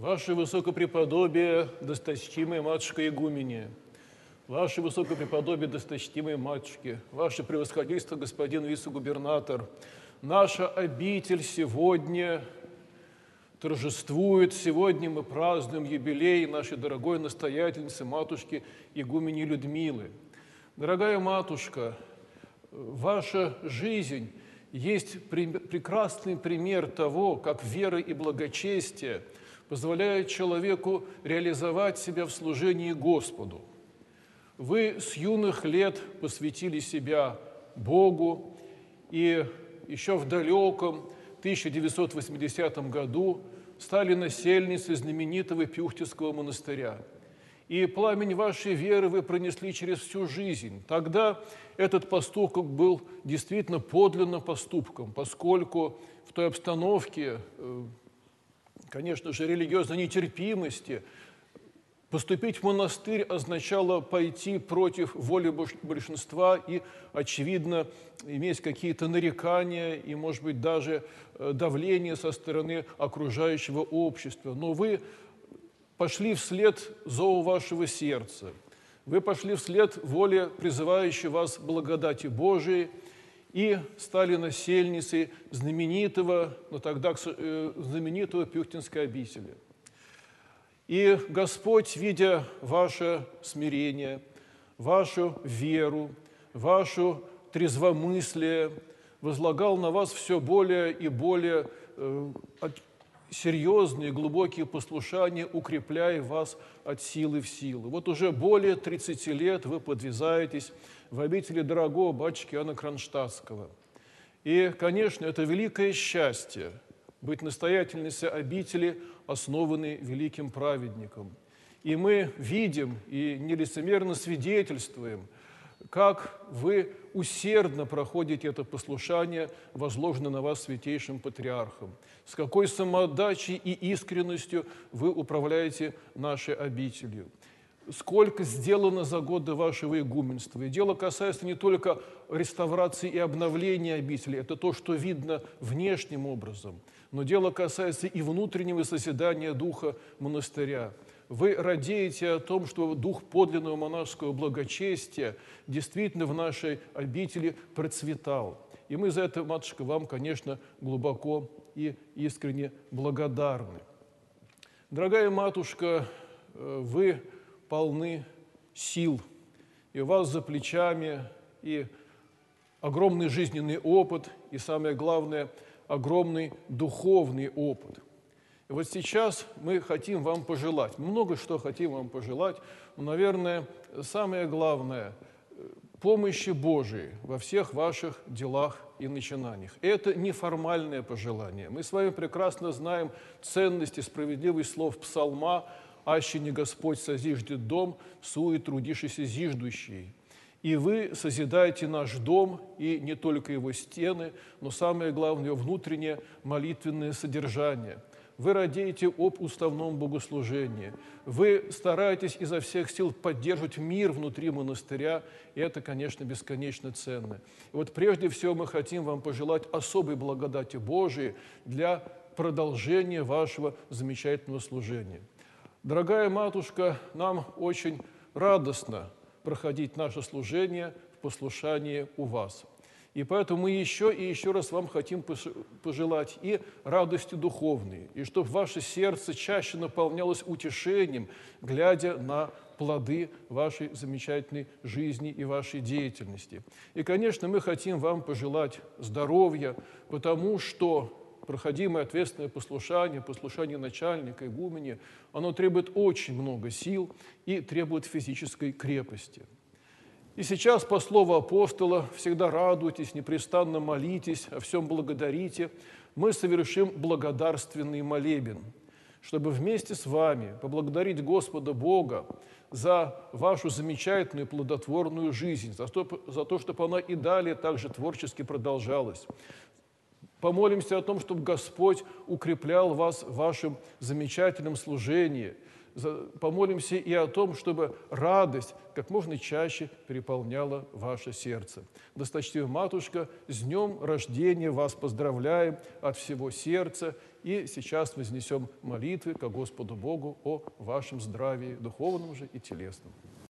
Ваше Высокопреподобие, досточтимая матушка Игуменья, Ваше Высокопреподобие, досточтимые матушки, Ваше Превосходительство, господин вице-губернатор, наша обитель сегодня торжествует, сегодня мы празднуем юбилей нашей дорогой настоятельницы, матушки Игуменьи Людмилы. Дорогая матушка, ваша жизнь есть прекрасный пример того, как вера и благочестие позволяют человеку реализовать себя в служении Господу. Вы с юных лет посвятили себя Богу, и еще в далеком 1980 году стали насельницей знаменитого Пюхтинского монастыря. И пламень вашей веры вы пронесли через всю жизнь. Тогда этот поступок был действительно подлинно поступком, поскольку в той обстановке, конечно же, религиозной нетерпимости, поступить в монастырь означало пойти против воли большинства и, очевидно, иметь какие-то нарекания и, может быть, даже давление со стороны окружающего общества. Но вы пошли вслед зову вашего сердца. Вы пошли вслед воле, призывающей вас благодати Божией, и стали насельницей знаменитого, но тогда знаменитого Пюхтинской обители. И Господь, видя ваше смирение, вашу веру, вашу трезвомыслие, возлагал на вас все более и более серьезные, глубокие послушания, укрепляя вас от силы в силу. Вот уже более 30 лет вы подвязаетесь в обители дорогого батюшки Иоанна Кронштадтского. И, конечно, это великое счастье быть настоятельницей обители, основанной великим праведником. И мы видим и нелицемерно свидетельствуем, как вы усердно проходите это послушание, возложенное на вас Святейшим Патриархом, с какой самоотдачей и искренностью вы управляете нашей обителью. Сколько сделано за годы вашего игуменства. И дело касается не только реставрации и обновления обители, это то, что видно внешним образом, но дело касается и внутреннего созидания духа монастыря. Вы радеете о том, что дух подлинного монашеского благочестия действительно в нашей обители процветал. И мы за это, матушка, вам, конечно, глубоко и искренне благодарны. Дорогая матушка, вы полны сил, и у вас за плечами и огромный жизненный опыт, и самое главное, огромный духовный опыт. И вот сейчас мы хотим вам пожелать, много что хотим вам пожелать, но, наверное, самое главное – помощи Божией во всех ваших делах и начинаниях. Это неформальное пожелание. Мы с вами прекрасно знаем ценность и справедливость слов псалма «Аще не Господь созиждет дом, суе трудишися зиждущий». И вы созидаете наш дом, и не только его стены, но самое главное, его внутреннее молитвенное содержание. Вы радеете об уставном богослужении. Вы стараетесь изо всех сил поддерживать мир внутри монастыря, и это, конечно, бесконечно ценно. И вот прежде всего мы хотим вам пожелать особой благодати Божией для продолжения вашего замечательного служения. Дорогая матушка, нам очень радостно проходить наше служение в послушании у вас. И поэтому мы еще и еще раз вам хотим пожелать и радости духовной, и чтобы ваше сердце чаще наполнялось утешением, глядя на плоды вашей замечательной жизни и вашей деятельности. И, конечно, мы хотим вам пожелать здоровья, потому что проходимое ответственное послушание начальника, игумени, оно требует очень много сил и требует физической крепости. И сейчас, по слову апостола, всегда радуйтесь, непрестанно молитесь, о всем благодарите, мы совершим благодарственный молебен, чтобы вместе с вами поблагодарить Господа Бога за вашу замечательную плодотворную жизнь, за то, чтобы она и далее также творчески продолжалась. Помолимся о том, чтобы Господь укреплял вас в вашем замечательном служении, помолимся и о том, чтобы радость как можно чаще переполняла ваше сердце. Досточтимая Матушка, с днем рождения вас поздравляем от всего сердца. И сейчас вознесем молитвы ко Господу Богу о вашем здравии, духовном же и телесном.